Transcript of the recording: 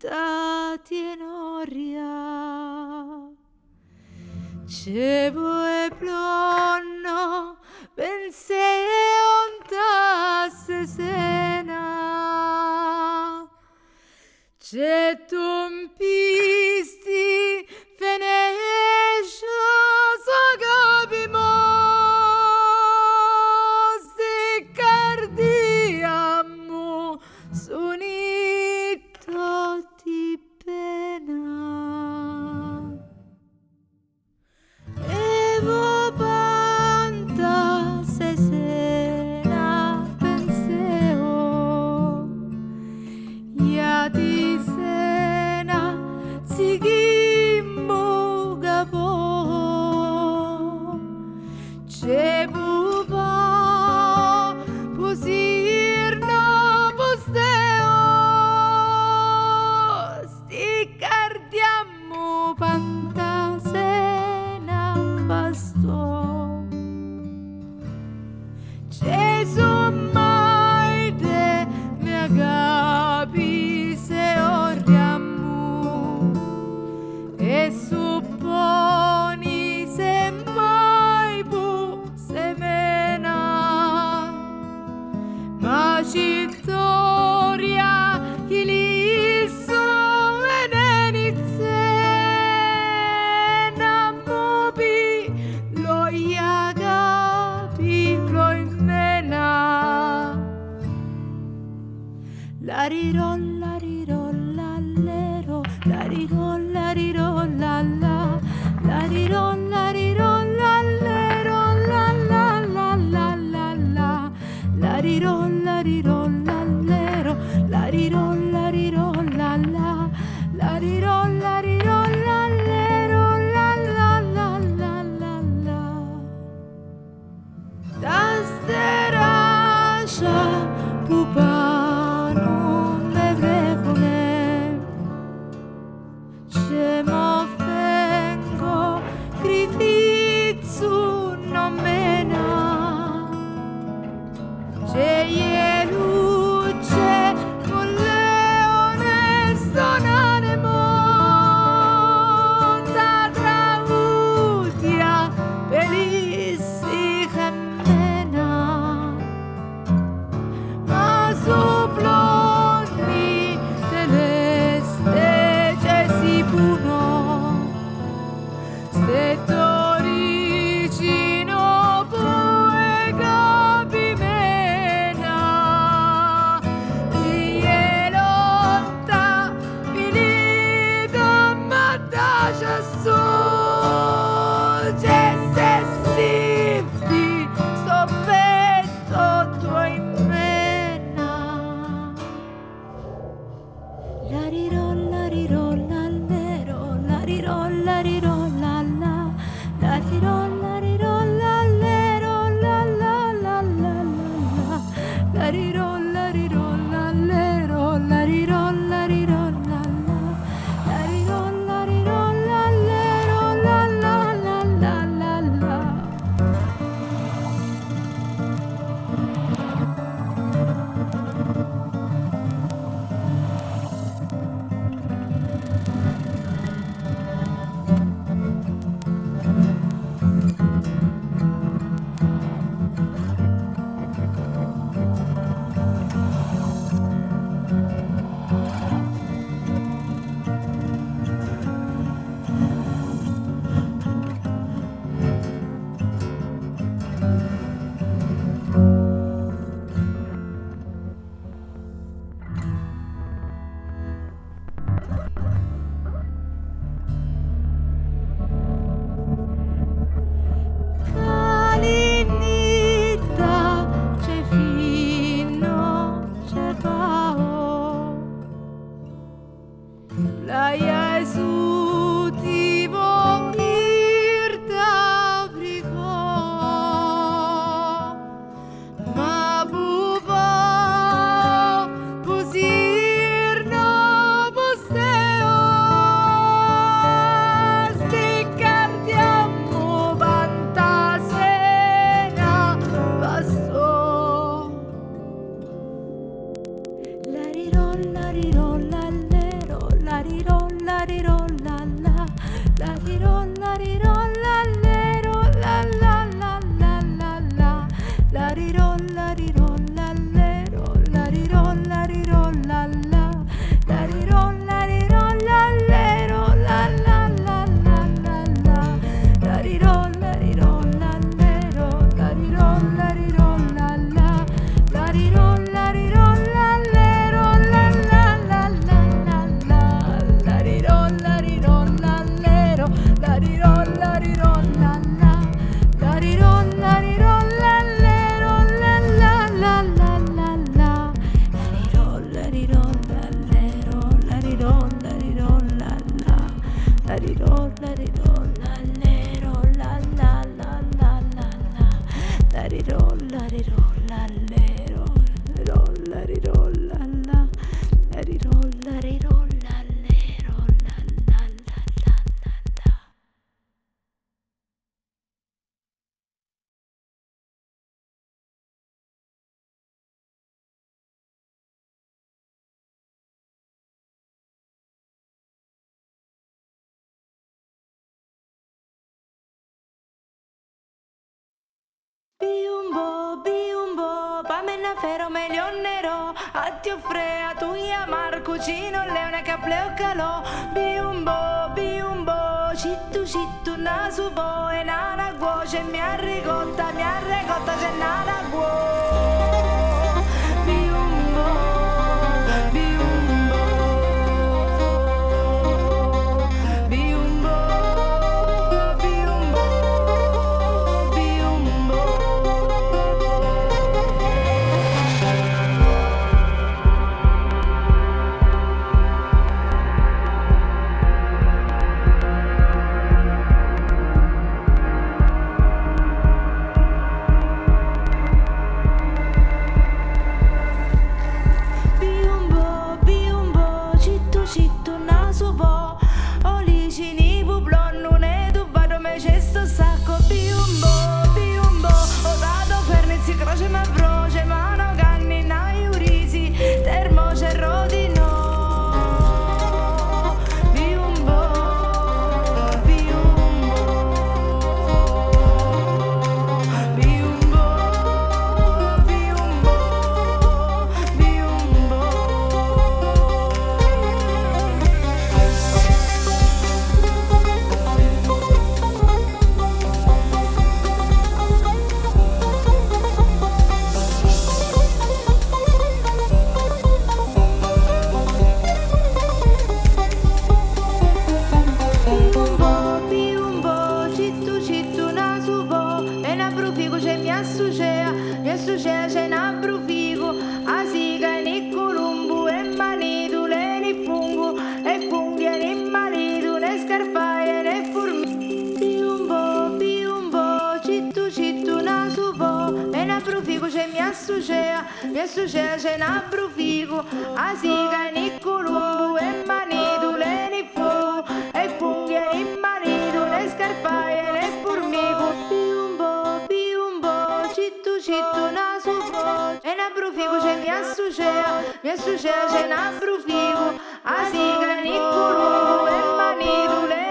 ta tienoria. Ce vuoi plonno pense onta se sena. Ce tumpisti fenescia sagabimo. Se cardiamo sunito di pena. Evo panta se sena penseo. Ya di sena sigimmo gabo. Ce buba pusirno posteo. Sti cardiamo pantasena basto. Gesù mai de me agapi se oriamu e supponi se mai bu semena. Ma cittoria chi li so venenizena mobi lo iagapi lo imena. La rirolla lero, la rirolla la la, la rirolla lero, la la la la la la, la rirolla lero, la rirolla la, la rirolla lero, la la la la la la. Tasterascia pupano me Biumbo, pamena fero melionero, atti offrea tu yamar cucino leone capleo calò. Biumbo, cittu nasubo e nana guoce mi arrigotta c'è nana guo. Biumbo, biumbo, biumbo, biumbo, biumbo. Biumbo, cittu naso po, olicini bublon non è dubato me cesto sacco. Biumbo, ho dato fernizi croce ma vroce, ma no canni na iurisi, termo cerro di no. Biumbo, biumbo, biumbo, biumbo, biumbo. Biumbo, cittu naso po, e na brufico c'è mi assucea c'è na brufico, asica ni columbu e manitu le ni fungo, e funghi e ni maritu, ne scarfaie ne formi. Biumbo, cittu naso po, e na brufico c'è mi assucea c'è na brufico, asica ni columbu e manitu le ni fungo, e funghi e ni maritu, ne scarfaie ne formico. Biumbo, cittu naso po, e na brufico c'è mi assucea c'è na brufico, asica ni columbu e manitu le